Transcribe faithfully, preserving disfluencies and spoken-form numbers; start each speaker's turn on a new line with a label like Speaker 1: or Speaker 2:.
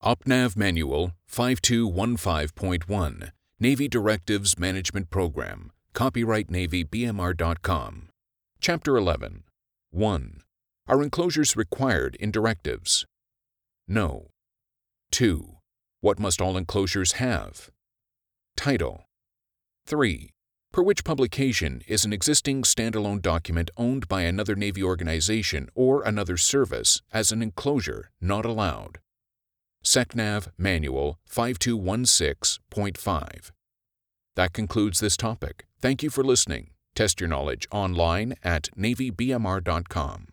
Speaker 1: OPNAV Manual five two one five point one, Navy Directives Management Program, copyright Navy B M R dot com. Chapter eleven. one. Are enclosures required in directives? No. two. What must all enclosures have? Title. three. Per which publication is an existing standalone document owned by another Navy organization or another service as an enclosure not allowed? SecNav Manual five two one six point five. That concludes this topic. Thank you for listening. Test your knowledge online at Navy B M R dot com.